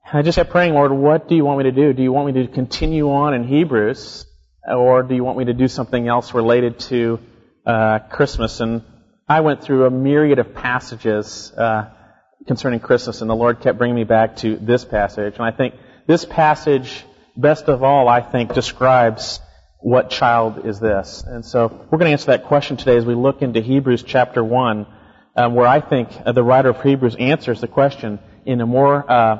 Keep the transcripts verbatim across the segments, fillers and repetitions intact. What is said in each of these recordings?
I just kept praying, Lord, what do you want me to do? Do you want me to continue on in Hebrews, or do you want me to do something else related to uh, Christmas? And I went through a myriad of passages uh, concerning Christmas, and the Lord kept bringing me back to this passage. And I think this passage, best of all, I think, describes what child is this. And so we're going to answer that question today as we look into Hebrews chapter one, um, where I think uh, the writer of Hebrews answers the question in a more uh,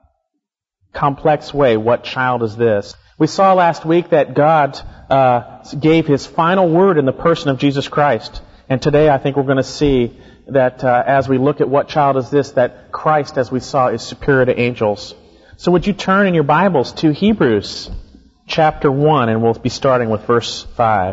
complex way. What child is this? We saw last week that God uh, gave His final word in the person of Jesus Christ. And today I think we're going to see that uh, as we look at what child is this, that Christ, as we saw, is superior to angels. So would you turn in your Bibles to Hebrews chapter one, and we'll be starting with verse five.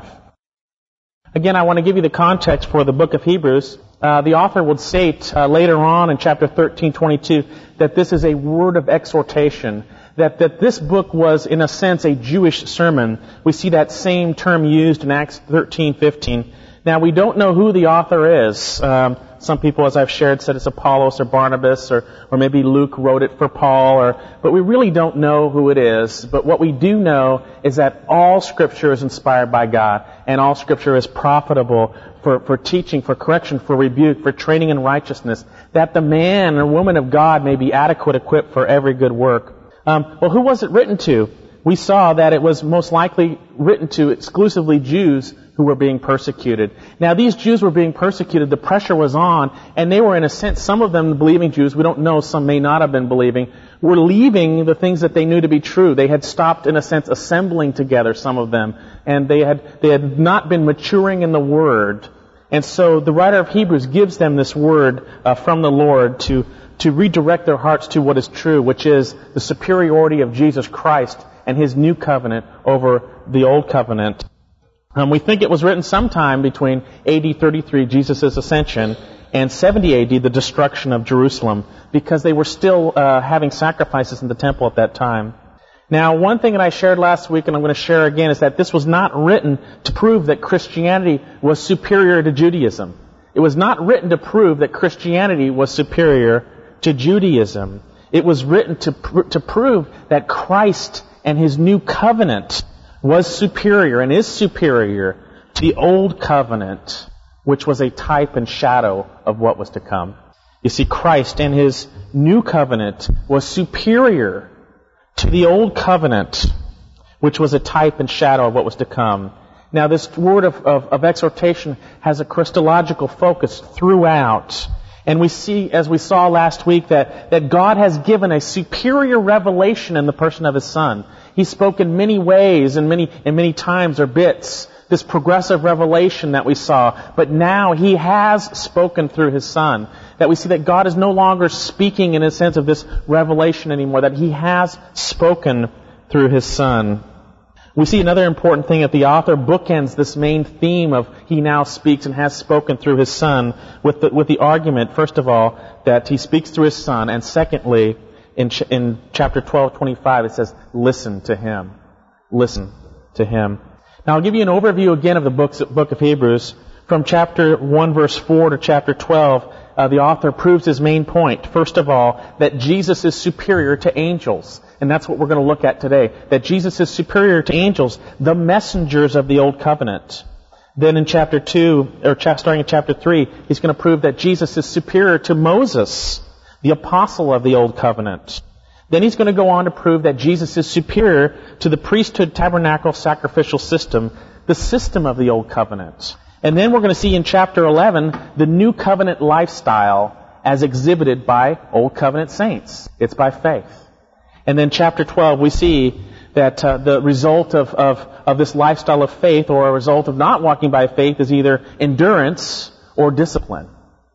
Again, I want to give you the context for the book of Hebrews. Uh, the author would state uh, later on in chapter thirteen twenty-two that this is a word of exhortation, that, that this book was, in a sense, a Jewish sermon. We see that same term used in Acts thirteen fifteen. Now, we don't know who the author is. Um, some people, as I've shared, said it's Apollos or Barnabas, or, or maybe Luke wrote it for Paul, or, but we really don't know who it is. But what we do know is that all Scripture is inspired by God, and all Scripture is profitable for, for teaching, for correction, for rebuke, for training in righteousness, that the man or woman of God may be adequate, equipped for every good work. Um, well, who was it written to? We saw that it was most likely written to exclusively Jews who were being persecuted. Now, these Jews were being persecuted. The pressure was on, and they were, in a sense, some of them believing Jews, we don't know, some may not have been believing, were leaving the things that they knew to be true. They had stopped, in a sense, assembling together, some of them, and they had they had not been maturing in the Word. And so the writer of Hebrews gives them this word uh, from the Lord to, to redirect their hearts to what is true, which is the superiority of Jesus Christ and His new covenant over the old covenant. Um, we think it was written sometime between A D thirty-three, Jesus' ascension, and seventy A D, the destruction of Jerusalem, because they were still uh, having sacrifices in the temple at that time. Now, one thing that I shared last week, and I'm going to share again, is that this was not written to prove that Christianity was superior to Judaism. It was not written to prove that Christianity was superior to Judaism. It was written to pr- to prove that Christ and His new covenant was superior and is superior to the old covenant, which was a type and shadow of what was to come. You see, Christ and His new covenant was superior to the old covenant, which was a type and shadow of what was to come. Now, this word of, of, of exhortation has a Christological focus throughout. And we see, as we saw last week, that, that God has given a superior revelation in the person of His Son. He spoke in many ways and many, and many times or bits, this progressive revelation that we saw. But now He has spoken through His Son. That we see that God is no longer speaking in a sense of this revelation anymore, that He has spoken through His Son. We see another important thing that the author bookends this main theme of He now speaks and has spoken through His Son with the, with the argument, first of all, that He speaks through His Son, and secondly, in, ch- in chapter twelve twenty-five, it says, listen to Him. Listen to Him. Now, I'll give you an overview again of the books, book of Hebrews. From chapter one, verse four to chapter twelve, uh, the author proves his main point. First of all, that Jesus is superior to angels. And that's what we're going to look at today. That Jesus is superior to angels, the messengers of the Old Covenant. Then in chapter two, or cha- starting in chapter three, he's going to prove that Jesus is superior to Moses, the apostle of the Old Covenant. Then he's going to go on to prove that Jesus is superior to the priesthood tabernacle sacrificial system, the system of the Old Covenant. And then we're going to see in chapter eleven the new covenant lifestyle as exhibited by Old Covenant saints. It's by faith. And then chapter twelve, we see that uh, the result of, of, of this lifestyle of faith, or a result of not walking by faith, is either endurance or discipline.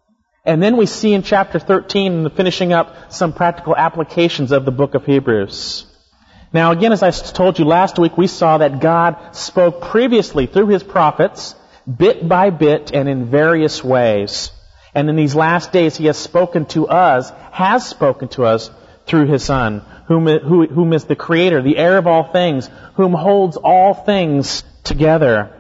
And then we see in chapter thirteen, finishing up, some practical applications of the book of Hebrews. Now again, as I told you last week, we saw that God spoke previously through His prophets, bit by bit and in various ways. And in these last days, He has spoken to us, has spoken to us through His Son, whom, who, whom is the Creator, the heir of all things, whom holds all things together,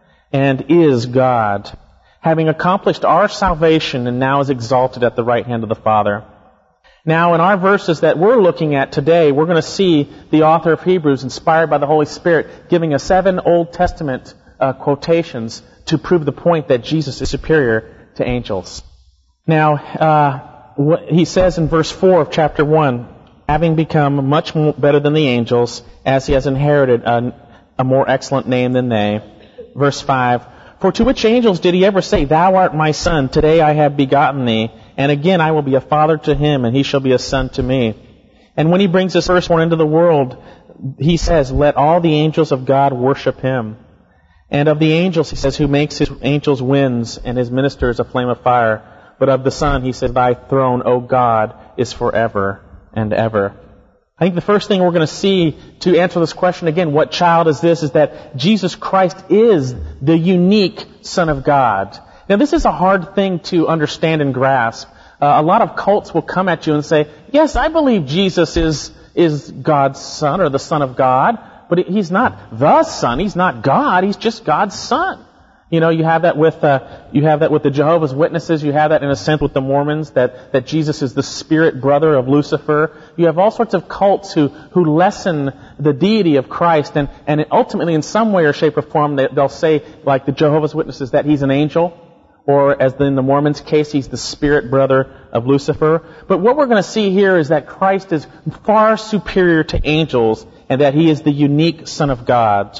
and is God, having accomplished our salvation and now is exalted at the right hand of the Father. Now, in our verses that we're looking at today, we're going to see the author of Hebrews, inspired by the Holy Spirit, giving us seven Old Testament uh, quotations to prove the point that Jesus is superior to angels. Now, uh, what he says in verse four of chapter one, having become much more better than the angels, as he has inherited a, a more excellent name than they. Verse five, for to which angels did he ever say, Thou art my son, today I have begotten thee, and again I will be a father to him, and he shall be a son to me. And when he brings his firstborn into the world, he says, Let all the angels of God worship him. And of the angels, he says, who makes his angels winds, and his ministers a flame of fire. But of the Son, he said, Thy throne, O God, is forever and ever. I think the first thing we're going to see to answer this question again, what child is this, is that Jesus Christ is the unique Son of God. Now, this is a hard thing to understand and grasp. Uh, a lot of cults will come at you and say, yes, I believe Jesus is, is God's Son or the Son of God, but he's not the Son. He's not God. He's just God's Son. You know, you have that with uh, you have that with the Jehovah's Witnesses. You have that in a sense with the Mormons, that, that Jesus is the spirit brother of Lucifer. You have all sorts of cults who, who lessen the deity of Christ, and, and ultimately in some way or shape or form they, they'll say, like the Jehovah's Witnesses, that he's an angel, or as in the Mormons' case, he's the spirit brother of Lucifer. But what we're going to see here is that Christ is far superior to angels, and that he is the unique Son of God.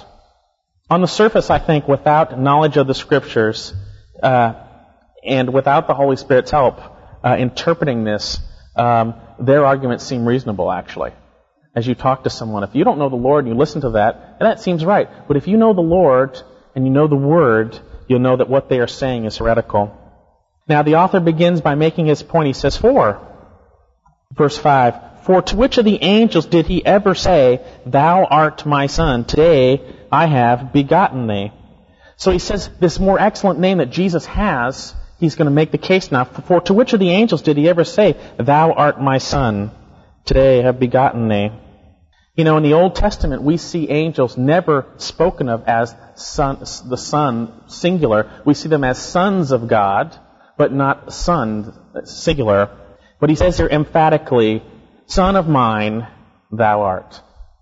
On the surface, I think, without knowledge of the Scriptures, uh, and without the Holy Spirit's help uh, interpreting this, um, their arguments seem reasonable, actually. As you talk to someone, if you don't know the Lord and you listen to that, that seems right. But if you know the Lord and you know the Word, you'll know that what they are saying is heretical. Now, the author begins by making his point. He says, For, verse five, For to which of the angels did he ever say, Thou art my Son, today I have begotten thee? So he says this more excellent name that Jesus has, he's going to make the case now. For to which of the angels did he ever say, Thou art my Son, today I have begotten thee? You know, in the Old Testament, we see angels never spoken of as son, the Son, singular. We see them as sons of God, but not son, singular. But he says here emphatically, Son of mine, thou art.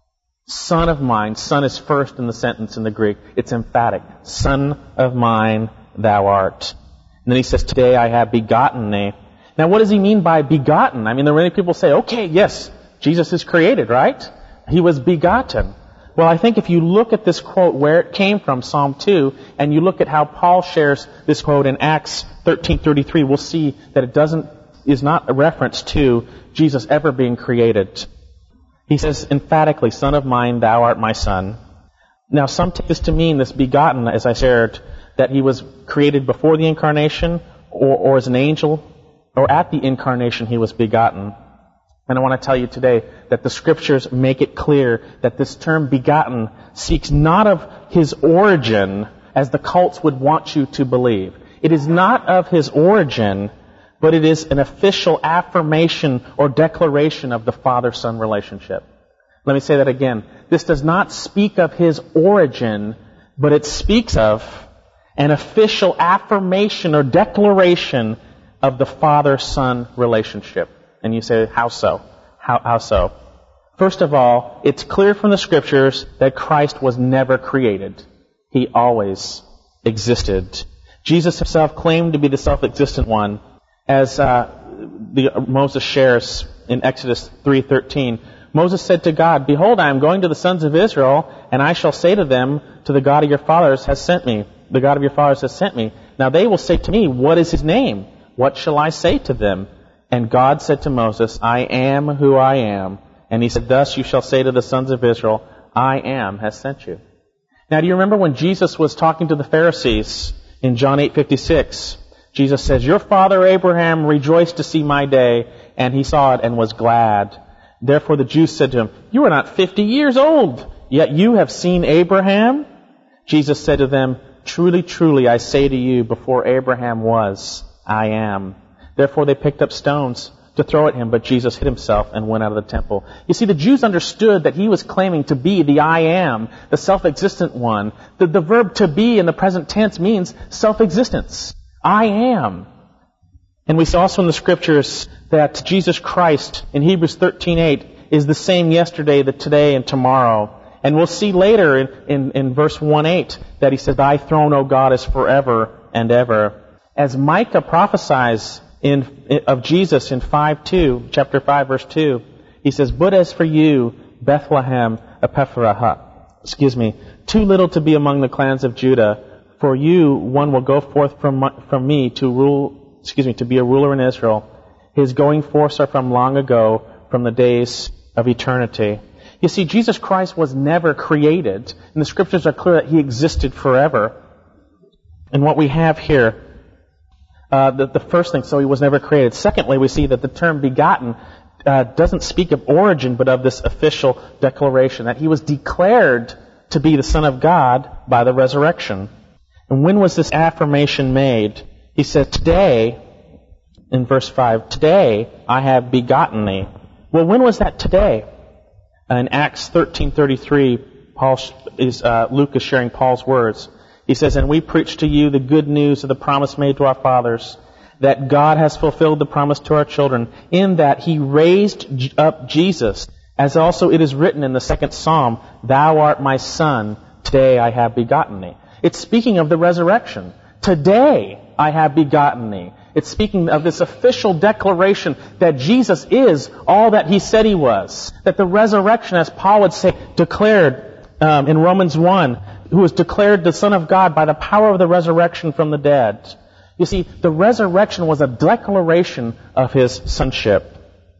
Son of mine. Son is first in the sentence in the Greek. It's emphatic. Son of mine, thou art. And then he says, Today I have begotten thee. Now, what does he mean by begotten? I mean, there are many people say, okay, yes, Jesus is created, right? He was begotten. Well, I think if you look at this quote, where it came from, Psalm two, and you look at how Paul shares this quote in Acts thirteen thirty-three, we'll see that it doesn't, is not a reference to Jesus ever being created. He says emphatically, Son of mine, thou art my Son. Now, some take this to mean, this begotten, as I shared, that he was created before the incarnation, or, or as an angel, or at the incarnation he was begotten. And I want to tell you today that the Scriptures make it clear that this term begotten speaks not of his origin, as the cults would want you to believe. It is not of his origin, but it is an official affirmation or declaration of the Father-Son relationship. Let me say that again. This does not speak of his origin, but it speaks of an official affirmation or declaration of the Father-Son relationship. And you say, how so? How, how so? First of all, it's clear from the Scriptures that Christ was never created. He always existed. Jesus himself claimed to be the self-existent one. As uh, the, Moses shares in Exodus three thirteen, Moses said to God, Behold, I am going to the sons of Israel, and I shall say to them, To the God of your fathers has sent me. The God of your fathers has sent me. Now they will say to me, What is his name? What shall I say to them? And God said to Moses, I am who I am. And he said, Thus you shall say to the sons of Israel, I am has sent you. Now, do you remember when Jesus was talking to the Pharisees in John eight fifty-six? Jesus says, Your father Abraham rejoiced to see my day, and he saw it and was glad. Therefore the Jews said to him, You are not fifty years old, yet you have seen Abraham? Jesus said to them, Truly, truly, I say to you, before Abraham was, I am. Therefore they picked up stones to throw at him, but Jesus hid himself and went out of the temple. You see, the Jews understood that he was claiming to be the I am, the self-existent one. The, the verb to be in the present tense means self-existence. I am. And we see also in the Scriptures that Jesus Christ, in Hebrews thirteen eight, is the same yesterday, the today, and tomorrow. And we'll see later in, in, in verse one eight that he said, Thy throne, O God, is forever and ever. As Micah prophesies in, of Jesus in five two, chapter five, verse two, he says, But as for you, Bethlehem Ephrathah, excuse me, too little to be among the clans of Judah, for you one will go forth from, from me to rule, excuse me, to be a ruler in Israel. His going forth are from long ago, from the days of eternity. You see, Jesus Christ was never created, and the Scriptures are clear that He existed forever. And what we have here, uh, the, the first thing, so He was never created. Secondly, we see that the term begotten uh, doesn't speak of origin, but of this official declaration, that He was declared to be the Son of God by the resurrection. And when was this affirmation made? He said, Today, in verse five, Today I have begotten thee. Well, when was that today? In Acts thirteen thirty-three, Paul is, uh, Luke is sharing Paul's words. He says, And we preach to you the good news of the promise made to our fathers, that God has fulfilled the promise to our children, in that He raised up Jesus, as also it is written in the second Psalm, Thou art my Son, today I have begotten thee. It's speaking of the resurrection. Today I have begotten thee. It's speaking of this official declaration that Jesus is all that He said He was. That the resurrection, as Paul would say, declared um, in Romans one, who was declared the Son of God by the power of the resurrection from the dead. You see, the resurrection was a declaration of His sonship.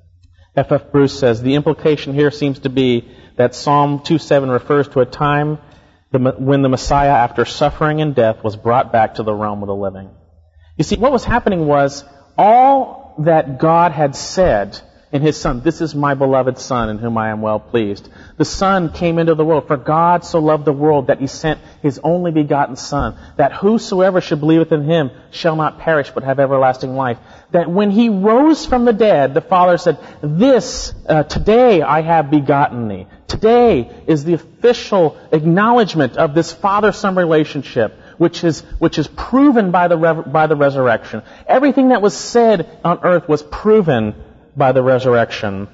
F F Bruce says, the implication here seems to be that Psalm two seven refers to a time when the Messiah, after suffering and death, was brought back to the realm of the living. You see, what was happening was all that God had said in His Son, This is my beloved Son in whom I am well pleased. The Son came into the world. For God so loved the world that He sent His only begotten Son, that whosoever should believeth in Him shall not perish but have everlasting life. That when He rose from the dead, the Father said, This, uh, today I have begotten thee. Today is the official acknowledgement of this Father-Son relationship, which is which is proven by the by the resurrection. Everything that was said on earth was proven by the resurrection.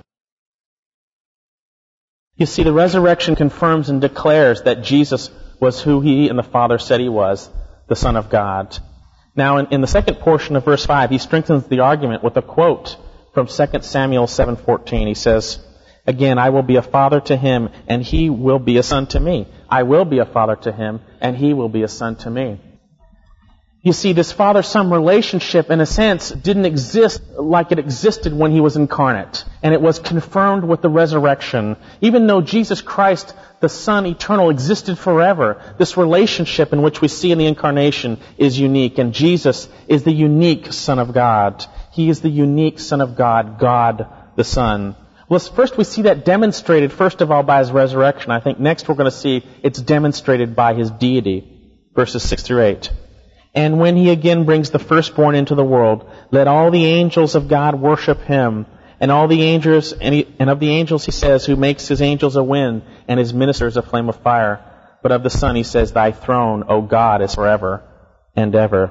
You see, the resurrection confirms and declares that Jesus was who He and the Father said He was, the Son of God. Now, in, in the second portion of verse five, he strengthens the argument with a quote from Second Samuel seven fourteen. He says, Again, I will be a father to him, and he will be a son to me. I will be a father to him, and he will be a son to me. You see, this father-son relationship, in a sense, didn't exist like it existed when He was incarnate. And it was confirmed with the resurrection. Even though Jesus Christ, the Son eternal, existed forever, this relationship in which we see in the incarnation is unique. And Jesus is the unique Son of God. He is the unique Son of God, God the Son. Well, first we see that demonstrated, first of all, by His resurrection. I think next we're going to see it's demonstrated by His deity. Verses six through eight. And when He again brings the firstborn into the world, let all the angels of God worship Him. And all the angels, and, he, and of the angels He says, who makes His angels a wind and His ministers a flame of fire. But of the Son He says, Thy throne, O God, is forever and ever.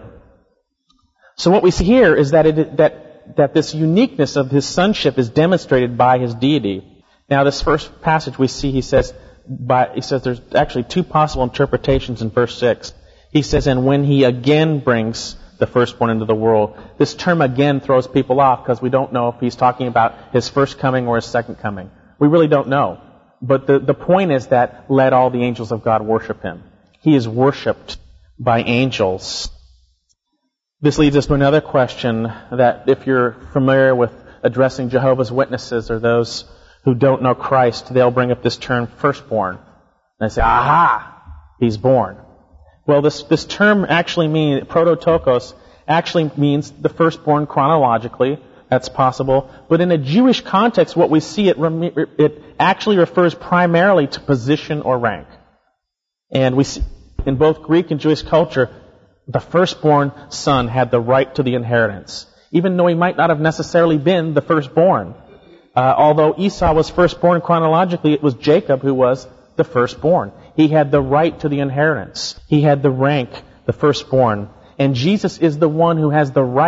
So what we see here is that it, that that this uniqueness of His sonship is demonstrated by His deity. Now, this first passage we see, he says, by, he says there's actually two possible interpretations in verse six. He says, and when He again brings the firstborn into the world. This term again throws people off because we don't know if He's talking about His first coming or His second coming. We really don't know. But the, the point is that let all the angels of God worship Him. He is worshipped by angels. This leads us to another question that if you're familiar with addressing Jehovah's Witnesses or those who don't know Christ, they'll bring up this term firstborn. And they say, aha, He's born. Well, this, this term actually means, prototokos, actually means the firstborn chronologically. That's possible. But in a Jewish context, what we see, it, it actually refers primarily to position or rank. And we see in both Greek and Jewish culture, the firstborn son had the right to the inheritance, even though he might not have necessarily been the firstborn. Uh, although Esau was firstborn chronologically, it was Jacob who was the firstborn. He had the right to the inheritance. He had the rank, the firstborn. And Jesus is the one who has the right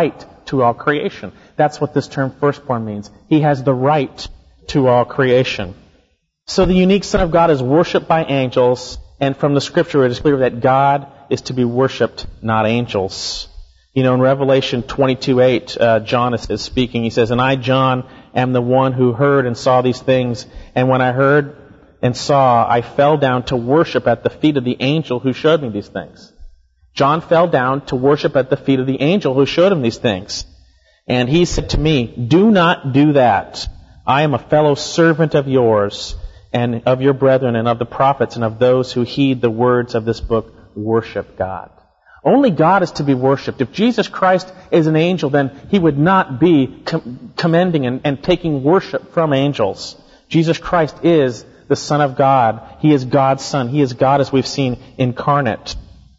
to all creation. That's what this term firstborn means. He has the right to all creation. So the unique Son of God is worshipped by angels, and from the Scripture it is clear that God is to be worshipped, not angels. You know, in Revelation twenty-two eight, uh, John is, is speaking. He says, "And I, John, am the one who heard and saw these things. And when I heard and saw, I fell down to worship at the feet of the angel who showed me these things." John fell down to worship at the feet of the angel who showed him these things. And he said to me, "Do not do that. I am a fellow servant of yours and of your brethren and of the prophets and of those who heed the words of this book. Worship God." Only God is to be worshipped. If Jesus Christ is an angel, then He would not be com- commending and, and taking worship from angels. Jesus Christ is the Son of God. He is God's Son. He is God, as we've seen, incarnate.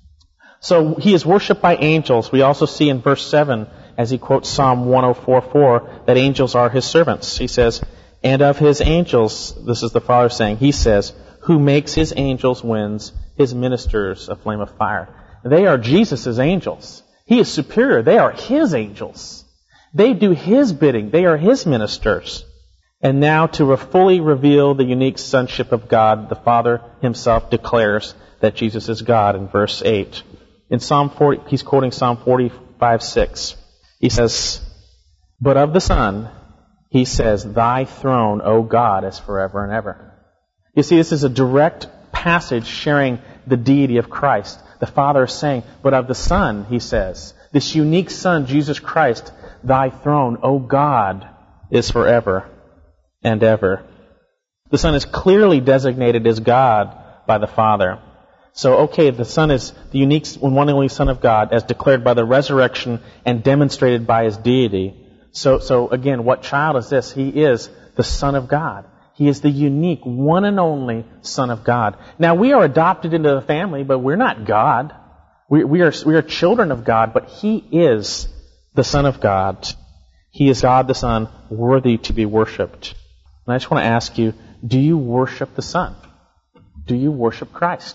So He is worshipped by angels. We also see in verse seven, as he quotes Psalm one oh four four, that angels are His servants. He says, "And of His angels," this is the Father saying, He says, "who makes His angels winds, His ministers a flame of fire." They are Jesus' angels. He is superior. They are His angels. They do His bidding. They are His ministers. And now to fully reveal the unique sonship of God, the Father Himself declares that Jesus is God in verse eight. In Psalm forty, he's quoting Psalm forty-five six. He says, "But of the Son, He says, Thy throne, O God, is forever and ever." You see, this is a direct passage sharing the deity of Christ. The Father is saying, but of the Son, He says, this unique Son, Jesus Christ, Thy throne, O God, is forever and ever. The Son is clearly designated as God by the Father. So, okay, the Son is the unique one and only Son of God, as declared by the resurrection and demonstrated by His deity. So, so again, what child is this? He is the Son of God. He is the unique, one and only Son of God. Now, we are adopted into the family, but we're not God. We, we are we are children of God, but He is the Son of God. He is God the Son, worthy to be worshipped. And I just want to ask you, do you worship the Son? Do you worship Christ?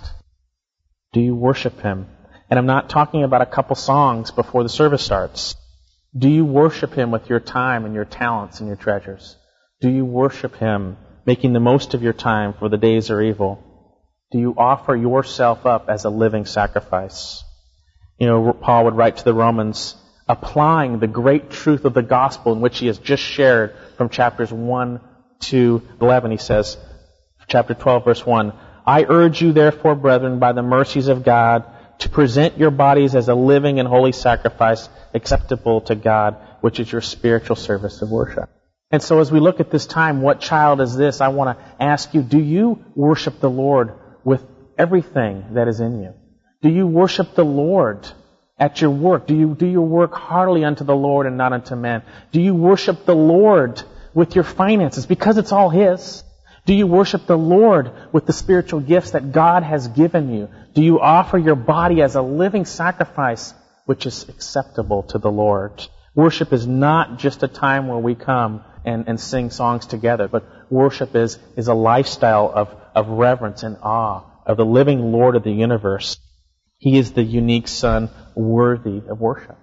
Do you worship Him? And I'm not talking about a couple songs before the service starts. Do you worship Him with your time and your talents and your treasures? Do you worship Him, making the most of your time, for the days are evil? Do you offer yourself up as a living sacrifice? You know, Paul would write to the Romans, applying the great truth of the gospel in which he has just shared from chapters one to eleven. He says, chapter twelve, verse one, "I urge you therefore, brethren, by the mercies of God, to present your bodies as a living and holy sacrifice, acceptable to God, which is your spiritual service of worship." And so as we look at this time, what child is this? I want to ask you, do you worship the Lord with everything that is in you? Do you worship the Lord at your work? Do you do your work heartily unto the Lord and not unto men? Do you worship the Lord with your finances because it's all His? Do you worship the Lord with the spiritual gifts that God has given you? Do you offer your body as a living sacrifice which is acceptable to the Lord? Worship is not just a time where we come and, and sing songs together, but worship is, is a lifestyle of, of reverence and awe of the living Lord of the universe. He is the unique Son, worthy of worship.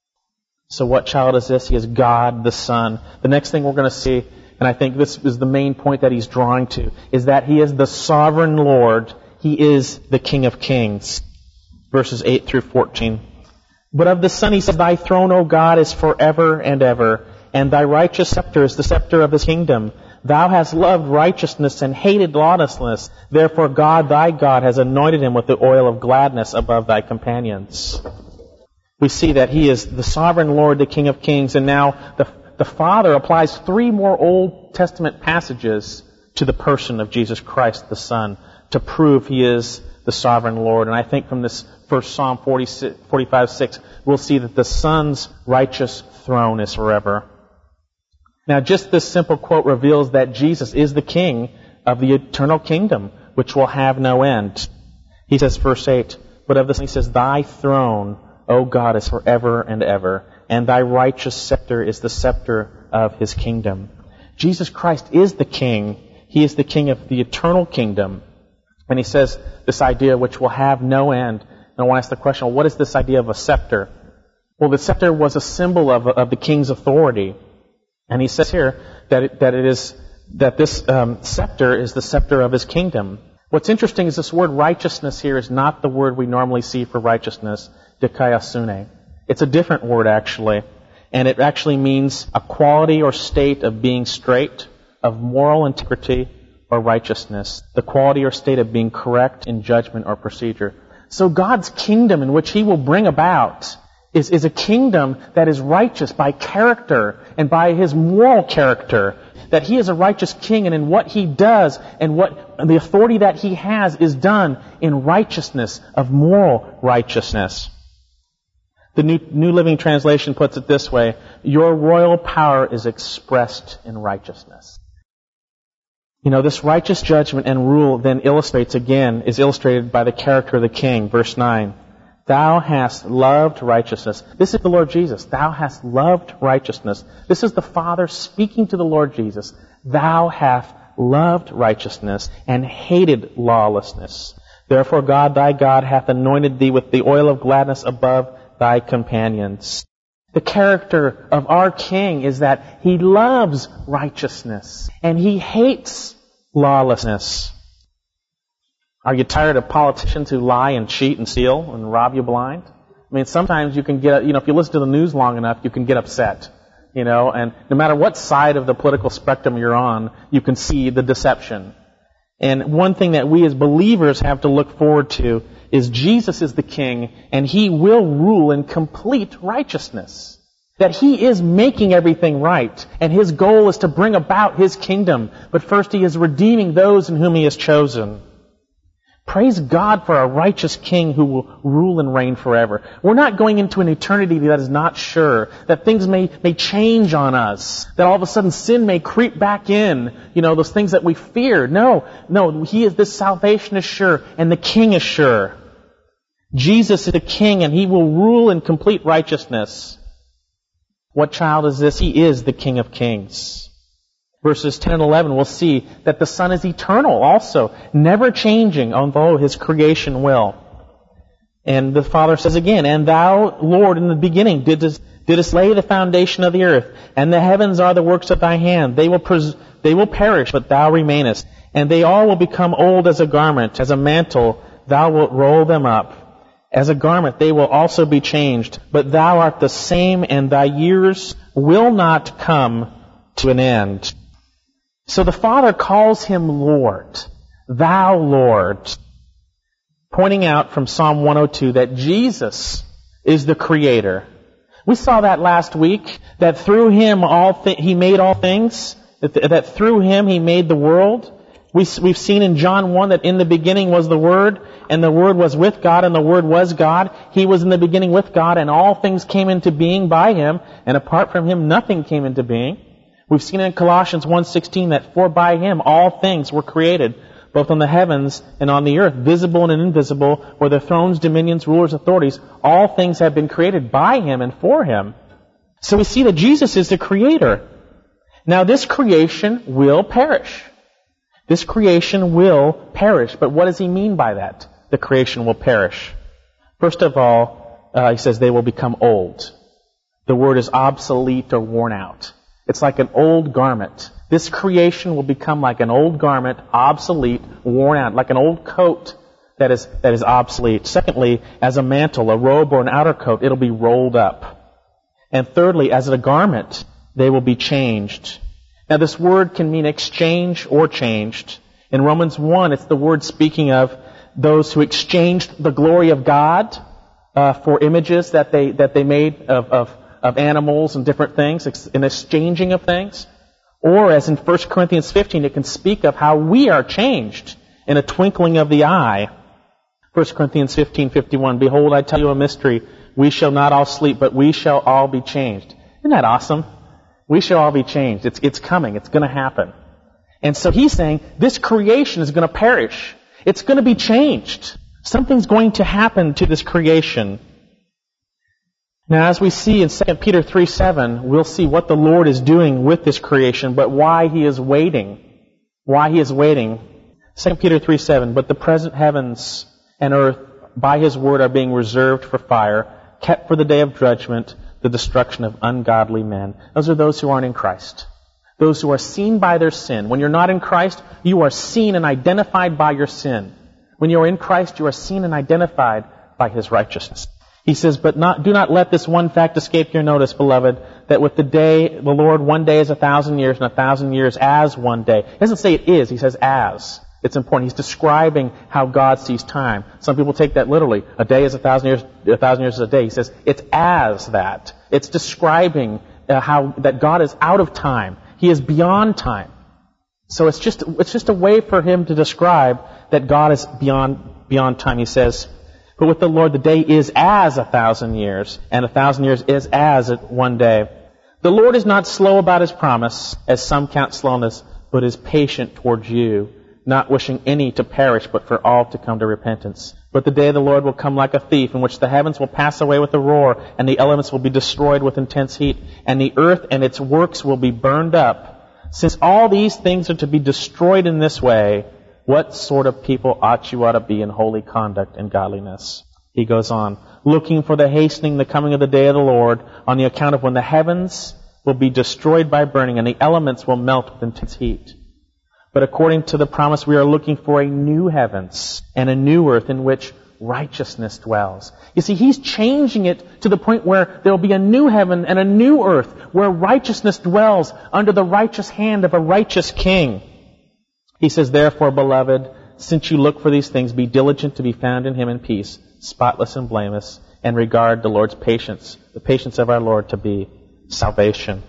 So what child is this? He is God the Son. The next thing we're going to see, and I think this is the main point that he's drawing to, is that He is the sovereign Lord. He is the King of Kings. Verses eight through fourteen. "But of the Son He said, Thy throne, O God, is forever and ever, and Thy righteous scepter is the scepter of His kingdom. Thou hast loved righteousness and hated lawlessness. Therefore God, Thy God, has anointed Him with the oil of gladness above Thy companions." We see that He is the sovereign Lord, the King of Kings, and now the, the Father applies three more Old Testament passages to the person of Jesus Christ, the Son, to prove He is the sovereign Lord. And I think from this first Psalm forty-five six, we'll see that the Son's righteous throne is forever. Now, just this simple quote reveals that Jesus is the King of the eternal kingdom, which will have no end. He says, verse eight, "But of the Son," He says, "Thy throne, O God, is forever and ever, and Thy righteous scepter is the scepter of His kingdom." Jesus Christ is the King. He is the King of the eternal kingdom. And He says this idea which will have no end. And I want to ask the question, what is this idea of a scepter? Well, the scepter was a symbol of, of the king's authority. And he says here that it, that it is that this um, scepter is the scepter of his kingdom. What's interesting is this word righteousness here is not the word we normally see for righteousness, dikaiosune. It's a different word, actually. And it actually means a quality or state of being straight, of moral integrity or righteousness. The quality or state of being correct in judgment or procedure. So God's kingdom in which He will bring about is, is a kingdom that is righteous by character and by His moral character. That He is a righteous king, and in what He does and what the authority that He has is done in righteousness, of moral righteousness. The New, New Living Translation puts it this way: your royal power is expressed in righteousness. You know, this righteous judgment and rule then illustrates again, is illustrated by the character of the king. Verse nine. Thou hast loved righteousness. This is the Lord Jesus. Thou hast loved righteousness. This is the Father speaking to the Lord Jesus. Thou hast loved righteousness and hated lawlessness. Therefore God thy God hath anointed thee with the oil of gladness above thy companions. The character of our King is that He loves righteousness and He hates lawlessness. Are you tired of politicians who lie and cheat and steal and rob you blind? I mean, sometimes you can get, you know, if you listen to the news long enough, you can get upset. You know, and no matter what side of the political spectrum you're on, you can see the deception. And one thing that we as believers have to look forward to is Jesus is the King, and He will rule in complete righteousness. That He is making everything right, and His goal is to bring about His kingdom. But first He is redeeming those in whom He has chosen. Praise God for a righteous King who will rule and reign forever. We're not going into an eternity that is not sure, that things may, may change on us, that all of a sudden sin may creep back in, you know, those things that we feared. No, no, He is, this salvation is sure, and the King is sure. Jesus is the King, and He will rule in complete righteousness. What child is this? He is the King of Kings. Verses ten and eleven, we'll see that the Son is eternal also, never changing, although His creation will. And the Father says again, and Thou, Lord, in the beginning didst, didst lay the foundation of the earth, and the heavens are the works of Thy hand. They will, pres- they will perish, but Thou remainest. And they all will become old as a garment, as a mantle, Thou wilt roll them up. As a garment they will also be changed. But Thou art the same, and Thy years will not come to an end. So the Father calls Him Lord, Thou Lord, pointing out from Psalm one oh two that Jesus is the Creator. We saw that last week, that through Him all th- He made all things, that, th- that through Him He made the world. We, we've seen in John one that in the beginning was the Word, and the Word was with God, and the Word was God. He was in the beginning with God, and all things came into being by Him, and apart from Him nothing came into being. We've seen in Colossians one sixteen that for by Him all things were created, both on the heavens and on the earth, visible and invisible, whether thrones, dominions, rulers, authorities. All things have been created by Him and for Him. So we see that Jesus is the Creator. Now this creation will perish. This creation will perish. But what does He mean by that? The creation will perish. First of all, uh, He says they will become old. The word is obsolete or worn out. It's like an old garment. This creation will become like an old garment, obsolete, worn out, like an old coat that is that is obsolete. Secondly, as a mantle, a robe or an outer coat, it'll be rolled up. And thirdly, as a garment, they will be changed. Now this word can mean exchange or changed. In Romans one, it's the word speaking of those who exchanged the glory of God uh, for images that they that they made of, of of animals and different things, an exchanging of things. Or as in First Corinthians fifteen, it can speak of how we are changed in a twinkling of the eye. First Corinthians fifteen fifty-one, behold, I tell you a mystery. We shall not all sleep, but we shall all be changed. Isn't that awesome? We shall all be changed. It's, it's coming. It's going to happen. And so he's saying, this creation is going to perish. It's going to be changed. Something's going to happen to this creation. Now, as we see in Second Peter three seven, we'll see what the Lord is doing with this creation, but why He is waiting. Why He is waiting. Second Peter three seven, but the present heavens and earth by His word are being reserved for fire, kept for the day of judgment, the destruction of ungodly men. Those are those who aren't in Christ. Those who are seen by their sin. When you're not in Christ, you are seen and identified by your sin. When you are in Christ, you are seen and identified by His righteousness. He says, but not, do not let this one fact escape your notice, beloved, that with the day, the Lord, one day is a thousand years, and a thousand years as one day. He doesn't say it is, He says as. It's important. He's describing how God sees time. Some people take that literally. A day is a thousand years, a thousand years is a day. He says it's as that. It's describing uh, how that God is out of time. He is beyond time. So it's just it's just a way for Him to describe that God is beyond beyond time. He says, but with the Lord the day is as a thousand years, and a thousand years is as one day. The Lord is not slow about His promise, as some count slowness, but is patient towards you, not wishing any to perish, but for all to come to repentance. But the day of the Lord will come like a thief, in which the heavens will pass away with a roar, and the elements will be destroyed with intense heat, and the earth and its works will be burned up. Since all these things are to be destroyed in this way, what sort of people ought you ought to be in holy conduct and godliness? He goes on, looking for the hastening, the coming of the day of the Lord, on the account of when the heavens will be destroyed by burning, and the elements will melt with intense heat. But according to the promise, we are looking for a new heavens and a new earth in which righteousness dwells. You see, He's changing it to the point where there will be a new heaven and a new earth where righteousness dwells under the righteous hand of a righteous King. He says, therefore, beloved, since you look for these things, be diligent to be found in Him in peace, spotless and blameless, and regard the Lord's patience, the patience of our Lord, to be salvation.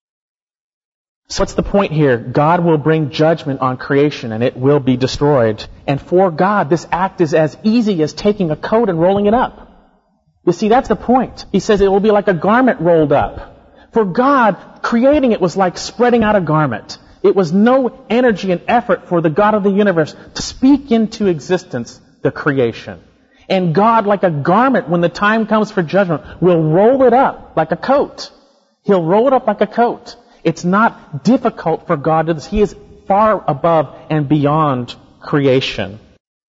So what's the point here? God will bring judgment on creation, and it will be destroyed. And for God, this act is as easy as taking a coat and rolling it up. You see, that's the point. He says it will be like a garment rolled up. For God, creating it was like spreading out a garment. It was no energy and effort for the God of the universe to speak into existence the creation. And God, like a garment, when the time comes for judgment, will roll it up like a coat. He'll roll it up like a coat. It's not difficult for God to do this. He is far above and beyond creation.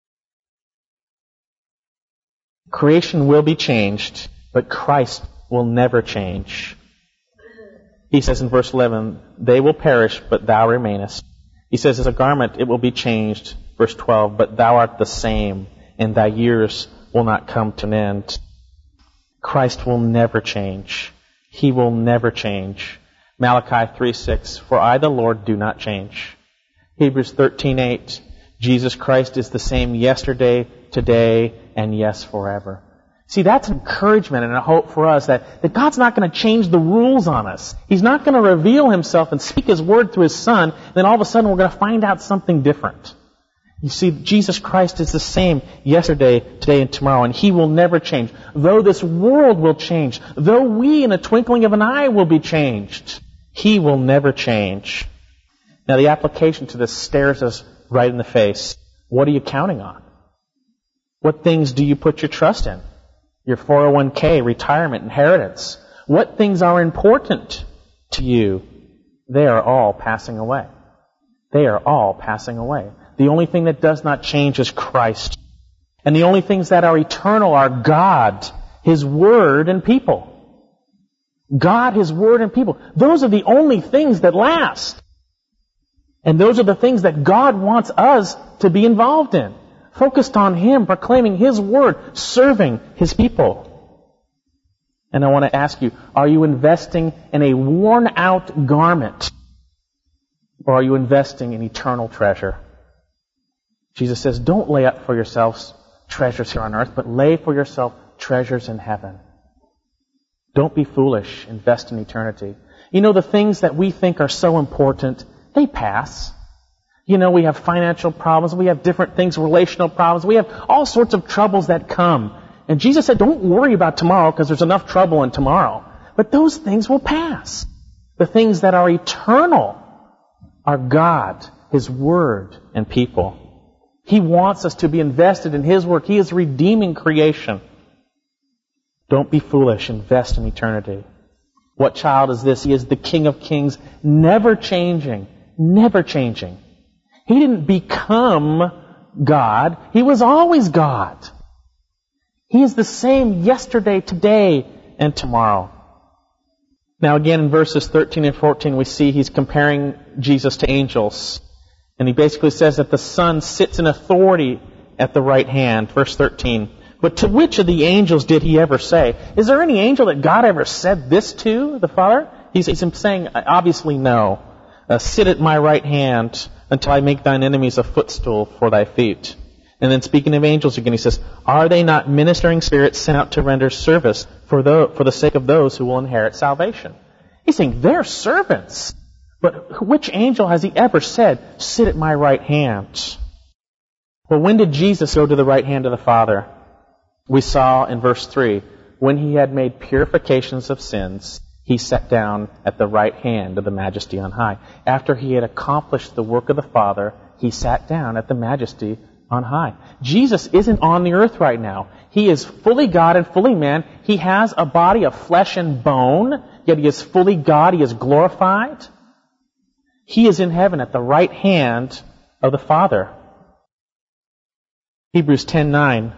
Creation will be changed, but Christ will never change. He says in verse eleven, they will perish, but thou remainest. He says, as a garment it will be changed. Verse twelve, but thou art the same, and thy years will not come to an end. Christ will never change. He will never change. Malachi three six, for I, the Lord, do not change. Hebrews thirteen eight, Jesus Christ is the same yesterday, today, and yes, forever. See, that's encouragement and a hope for us that, that God's not going to change the rules on us. He's not going to reveal Himself and speak His word through His Son, and then all of a sudden we're going to find out something different. You see, Jesus Christ is the same yesterday, today, and tomorrow, and He will never change. Though this world will change, though we in a twinkling of an eye will be changed, He will never change. Now the application to this stares us right in the face. What are you counting on? What things do you put your trust in? Your four oh one k, retirement, inheritance. What things are important to you? They are all passing away. They are all passing away. The only thing that does not change is Christ. And the only things that are eternal are God, His Word, and people. God, His Word, and people. Those are the only things that last. And those are the things that God wants us to be involved in. Focused on Him, proclaiming His Word, serving His people. And I want to ask you, are you investing in a worn-out garment? Or are you investing in eternal treasure? Jesus says, don't lay up for yourselves treasures here on earth, but lay for yourself treasures in heaven. Don't be foolish. Invest in eternity. You know, the things that we think are so important, they pass. You know, we have financial problems, we have different things, relational problems, we have all sorts of troubles that come. And Jesus said, don't worry about tomorrow because there's enough trouble in tomorrow. But those things will pass. The things that are eternal are God, His Word, and people. He wants us to be invested in His work. He is redeeming creation. Don't be foolish. Invest in eternity. What child is this? He is the King of Kings, never changing, never changing. He didn't become God. He was always God. He is the same yesterday, today, and tomorrow. Now again in verses thirteen and fourteen we see he's comparing Jesus to angels. And he basically says that the Son sits in authority at the right hand. Verse thirteen. But to which of the angels did he ever say? Is there any angel that God ever said this to, the Father? He's, he's saying, obviously no. Uh, sit at my right hand until I make thine enemies a footstool for thy feet. And then speaking of angels again, he says, are they not ministering spirits sent out to render service for the, for the sake of those who will inherit salvation? He's saying they're servants. But which angel has he ever said, sit at my right hand? Well, when did Jesus go to the right hand of the Father? We saw in verse three, when he had made purifications of sins, he sat down at the right hand of the Majesty on high. After he had accomplished the work of the Father, he sat down at the Majesty on high. Jesus isn't on the earth right now. He is fully God and fully man. He has a body of flesh and bone, yet he is fully God. He is glorified. He is in heaven at the right hand of the Father. Hebrews ten nine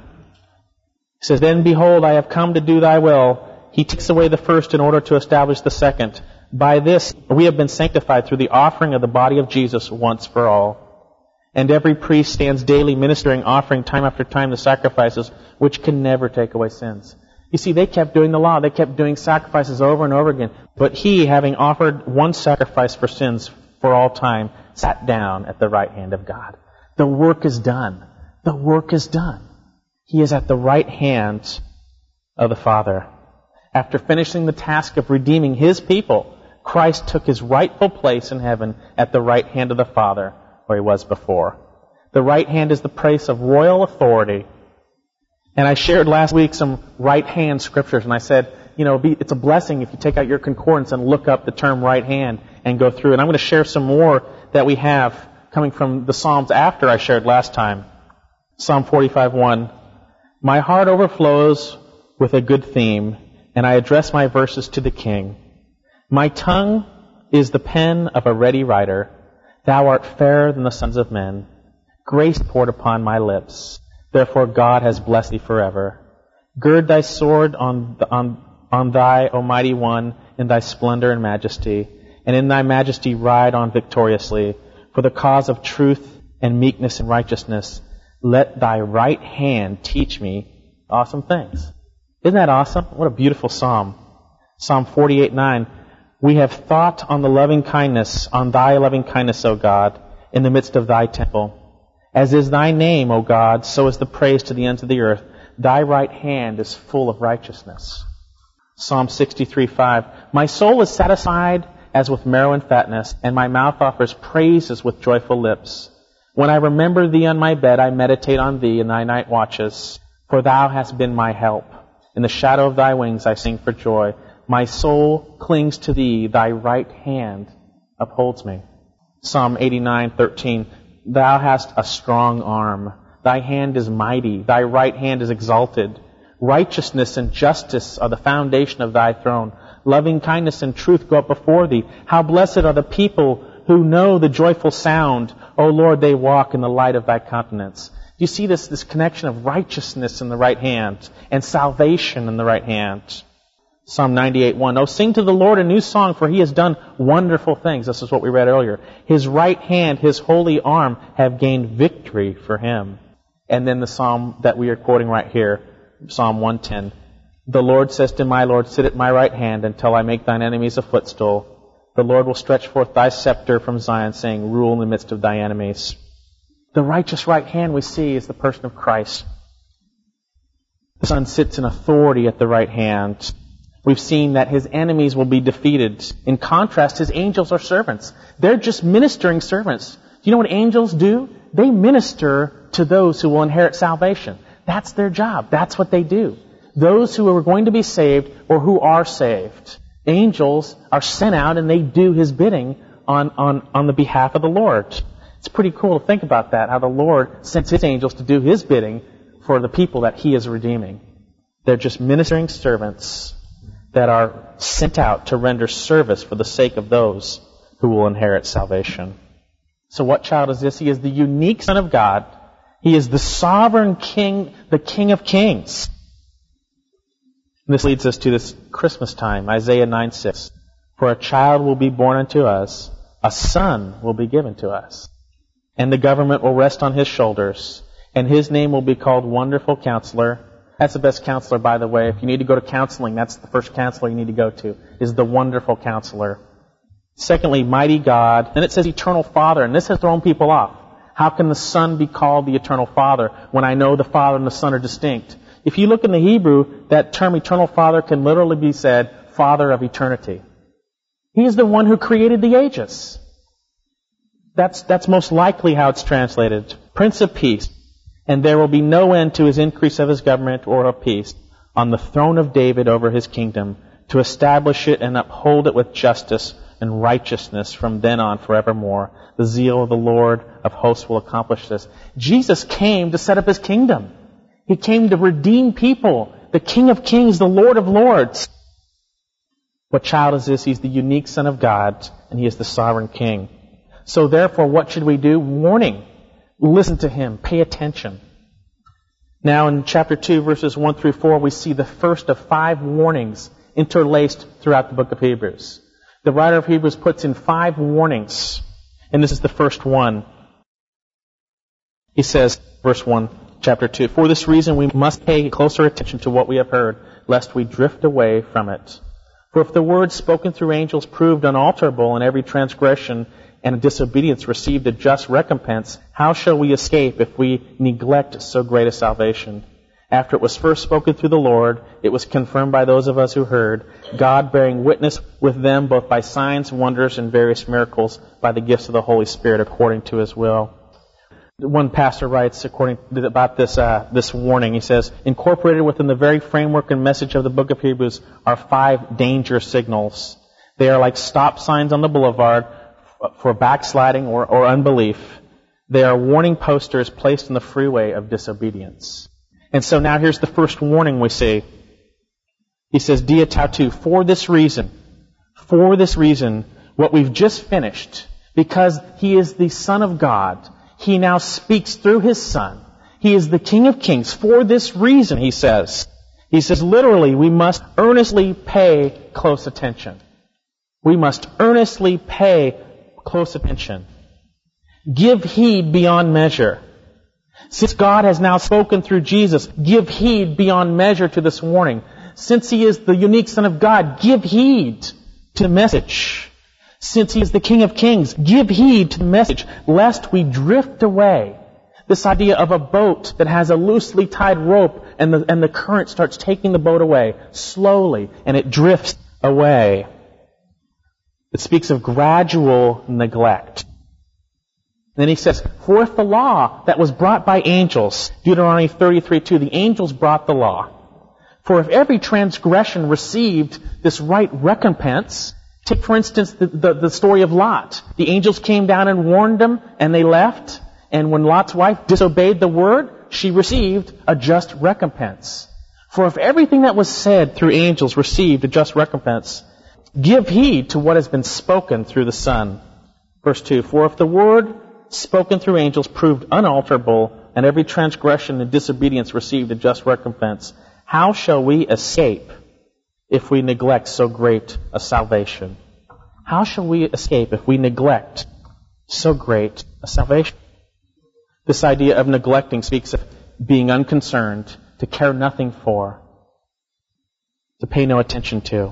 says, then behold, I have come to do thy will. He takes away the first in order to establish the second. By this we have been sanctified through the offering of the body of Jesus once for all. And every priest stands daily ministering, offering time after time the sacrifices which can never take away sins. You see, they kept doing the law. They kept doing sacrifices over and over again. But he, having offered one sacrifice for sins for all time, sat down at the right hand of God. The work is done. The work is done. He is at the right hand of the Father. After finishing the task of redeeming His people, Christ took His rightful place in heaven at the right hand of the Father, where He was before. The right hand is the place of royal authority. And I shared last week some right hand scriptures, and I said, you know, it's a blessing if you take out your concordance and look up the term right hand and go through. And I'm going to share some more that we have coming from the Psalms after I shared last time. Psalm forty-five one. My heart overflows with a good theme, and I address my verses to the King. My tongue is the pen of a ready writer. Thou art fairer than the sons of men. Grace poured upon my lips. Therefore God has blessed thee forever. Gird thy sword on, the, on, on thy, O mighty one, in thy splendor and majesty, and in thy majesty ride on victoriously. For the cause of truth and meekness and righteousness, let thy right hand teach me awesome things. Isn't that awesome? What a beautiful psalm. Psalm forty-eight nine. We have thought on the loving kindness, on thy loving kindness, O God, in the midst of thy temple. As is thy name, O God, so is the praise to the ends of the earth. Thy right hand is full of righteousness. Psalm sixty-three five. My soul is satisfied as with marrow and fatness, and my mouth offers praises with joyful lips. When I remember thee on my bed, I meditate on thee in thy night watches. For thou hast been my help. In the shadow of thy wings I sing for joy. My soul clings to thee, thy right hand upholds me. Psalm eighty-nine thirteen. Thou hast a strong arm. Thy hand is mighty. Thy right hand is exalted. Righteousness and justice are the foundation of thy throne. Loving kindness and truth go up before thee. How blessed are the people who know the joyful sound. O Lord, they walk in the light of thy countenance. Do you see this, this connection of righteousness in the right hand and salvation in the right hand? Psalm ninety-eight one. Oh, sing to the Lord a new song, for He has done wonderful things. This is what we read earlier. His right hand, His holy arm have gained victory for Him. And then the psalm that we are quoting right here, Psalm one ten. The Lord says to my Lord, sit at my right hand until I make thine enemies a footstool. The Lord will stretch forth thy scepter from Zion, saying, rule in the midst of thy enemies. The righteous right hand we see is the person of Christ. The Son sits in authority at the right hand. We've seen that His enemies will be defeated. In contrast, His angels are servants. They're just ministering servants. Do you know what angels do? They minister to those who will inherit salvation. That's their job. That's what they do. Those who are going to be saved or who are saved. Angels are sent out and they do His bidding on, on, on the behalf of the Lord. It's pretty cool to think about that, how the Lord sends His angels to do His bidding for the people that He is redeeming. They're just ministering servants that are sent out to render service for the sake of those who will inherit salvation. So what child is this? He is the unique Son of God. He is the sovereign King, the King of Kings. This leads us to this Christmas time, Isaiah nine six. For a child will be born unto us, a son will be given to us, and the government will rest on his shoulders, and his name will be called Wonderful Counselor. That's the best counselor, by the way. If you need to go to counseling, that's the first counselor you need to go to, is the Wonderful Counselor. Secondly, Mighty God. Then it says Eternal Father, and this has thrown people off. How can the Son be called the Eternal Father when I know the Father and the Son are distinct? If you look in the Hebrew, that term Eternal Father can literally be said, Father of Eternity. He is the one who created the ages. That's, that's most likely how it's translated. Prince of Peace. And there will be no end to his increase of his government or of peace on the throne of David over his kingdom, to establish it and uphold it with justice and righteousness from then on forevermore. The zeal of the Lord of hosts will accomplish this. Jesus came to set up his kingdom. He came to redeem people. The King of Kings, the Lord of Lords. What child is this? He's the unique Son of God, and he is the sovereign King. So therefore, what should we do? Warning. Listen to him. Pay attention. Now in chapter two, verses one through four, we see the first of five warnings interlaced throughout the book of Hebrews. The writer of Hebrews puts in five warnings, and this is the first one. He says, verse one, chapter two, For this reason we must pay closer attention to what we have heard, lest we drift away from it. For if the word spoken through angels proved unalterable, and every transgression and disobedience received a just recompense, how shall we escape if we neglect so great a salvation? After it was first spoken through the Lord, it was confirmed by those of us who heard, God bearing witness with them both by signs, wonders, and various miracles by the gifts of the Holy Spirit according to his will. One pastor writes according about this uh, this warning. He says, incorporated within the very framework and message of the book of Hebrews are five danger signals. They are like stop signs on the boulevard for backsliding or, or unbelief. They are warning posters placed in the freeway of disobedience. And so now here's the first warning we see. He says, Dia Tautu, for this reason, for this reason, what we've just finished, because he is the Son of God, he now speaks through his Son. He is the King of Kings. For this reason, he says, he says literally, we must earnestly pay close attention. We must earnestly pay close attention. Give heed beyond measure. Since God has now spoken through Jesus, give heed beyond measure to this warning. Since he is the unique Son of God, give heed to the message. Since he is the King of Kings, give heed to the message, lest we drift away. This idea of a boat that has a loosely tied rope and the, and the current starts taking the boat away slowly and it drifts away. It speaks of gradual neglect. Then he says, for if the law that was brought by angels, Deuteronomy thirty-three two, the angels brought the law. For if every transgression received this right recompense, take for instance the, the, the story of Lot. The angels came down and warned them and they left. And when Lot's wife disobeyed the word, she received a just recompense. For if everything that was said through angels received a just recompense, give heed to what has been spoken through the Son. Verse two, for if the word spoken through angels proved unalterable, and every transgression and disobedience received a just recompense, how shall we escape if we neglect so great a salvation? How shall we escape if we neglect so great a salvation? This idea of neglecting speaks of being unconcerned, to care nothing for, to pay no attention to.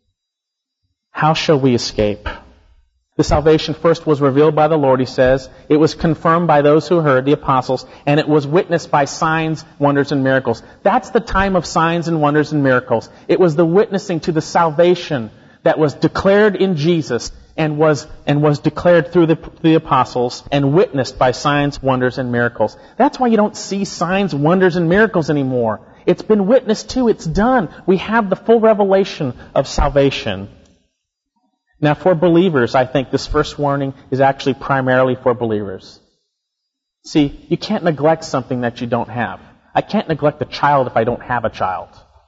How shall we escape? The salvation first was revealed by the Lord, he says. It was confirmed by those who heard, the apostles, and it was witnessed by signs, wonders, and miracles. That's the time of signs and wonders and miracles. It was the witnessing to the salvation that was declared in Jesus and was and was declared through the, the apostles and witnessed by signs, wonders, and miracles. That's why you don't see signs, wonders, and miracles anymore. It's been witnessed to. It's done. We have the full revelation of salvation. Now, for believers, I think this first warning is actually primarily for believers. See, you can't neglect something that you don't have. I can't neglect a child if I don't have a child.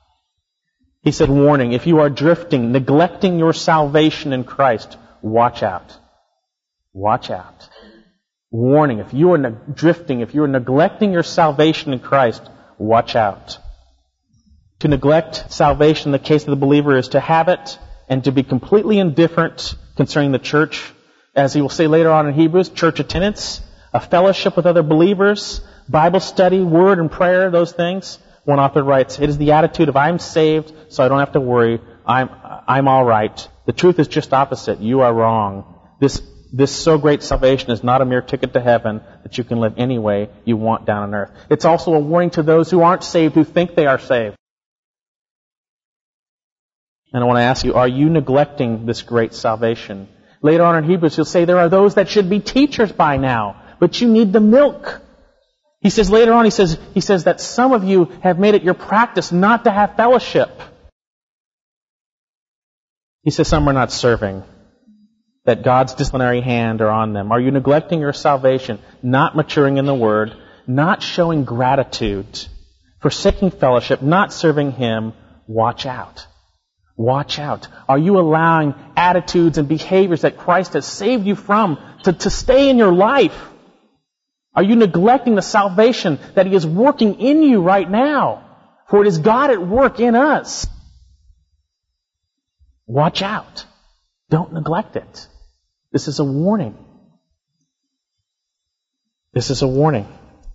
He said, warning, if you are drifting, neglecting your salvation in Christ, watch out. Watch out. Warning, if you are ne- drifting, if you are neglecting your salvation in Christ, watch out. To neglect salvation in the case of the believer is to have it and to be completely indifferent concerning the church. As he will say later on in Hebrews, church attendance, a fellowship with other believers, Bible study, word and prayer, those things. One author writes, it is the attitude of I'm saved, so I don't have to worry. I'm, I'm all right. The truth is just opposite. You are wrong. This, this so great salvation is not a mere ticket to heaven that you can live any way you want down on earth. It's also a warning to those who aren't saved, who think they are saved. And I want to ask you, are you neglecting this great salvation? Later on in Hebrews, he'll say there are those that should be teachers by now, but you need the milk. He says later on, he says, he says that some of you have made it your practice not to have fellowship. He says some are not serving, that God's disciplinary hand are on them. Are you neglecting your salvation, not maturing in the Word, not showing gratitude, forsaking fellowship, not serving Him? Watch out. Watch out. Are you allowing attitudes and behaviors that Christ has saved you from to, to stay in your life? Are you neglecting the salvation that He is working in you right now? For it is God at work in us. Watch out. Don't neglect it. This is a warning. This is a warning.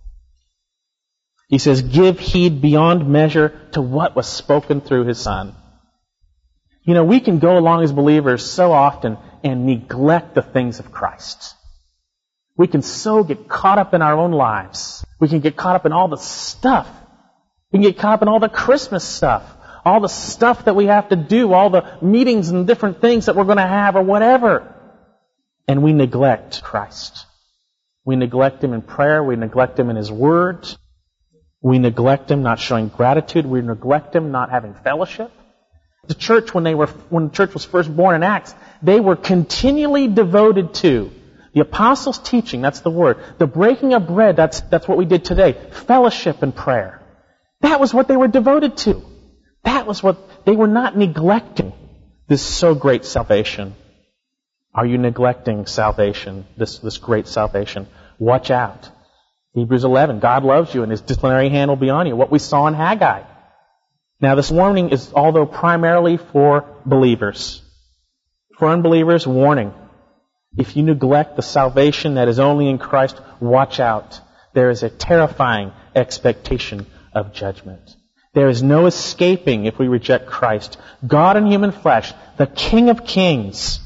He says, give heed beyond measure to what was spoken through His Son. You know, we can go along as believers so often and neglect the things of Christ. We can so get caught up in our own lives. We can get caught up in all the stuff. We can get caught up in all the Christmas stuff. All the stuff that we have to do. All the meetings and different things that we're going to have or whatever. And we neglect Christ. We neglect Him in prayer. We neglect Him in His Word. We neglect Him not showing gratitude. We neglect Him not having fellowship. The church, when they were, when the church was first born in Acts, they were continually devoted to the apostles' teaching, that's the word. The breaking of bread, that's, that's what we did today. Fellowship and prayer. That was what they were devoted to. That was what, they were not neglecting this so great salvation. Are you neglecting salvation, this, this great salvation? Watch out. Hebrews eleven, God loves you and His disciplinary hand will be on you. What we saw in Haggai. Now this warning is, although primarily for believers. For unbelievers, warning. If you neglect the salvation that is only in Christ, watch out. There is a terrifying expectation of judgment. There is no escaping if we reject Christ. God in human flesh, the King of Kings.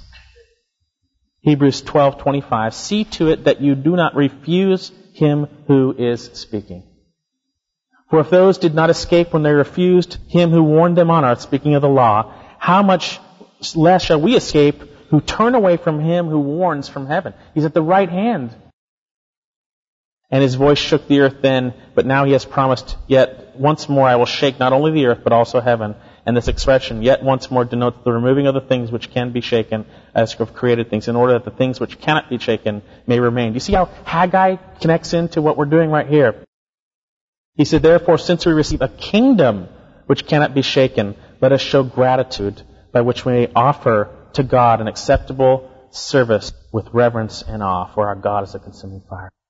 Hebrews twelve twenty-five, see to it that you do not refuse Him who is speaking. For if those did not escape when they refused Him who warned them on earth, speaking of the law, how much less shall we escape who turn away from Him who warns from heaven? He's at the right hand. And His voice shook the earth then, but now He has promised, yet once more I will shake not only the earth, but also heaven. And this expression, yet once more, denotes the removing of the things which can be shaken as of created things, in order that the things which cannot be shaken may remain. Do you see how Haggai connects into what we're doing right here? He said, therefore, since we receive a kingdom which cannot be shaken, let us show gratitude by which we may offer to God an acceptable service with reverence and awe, for our God is a consuming fire.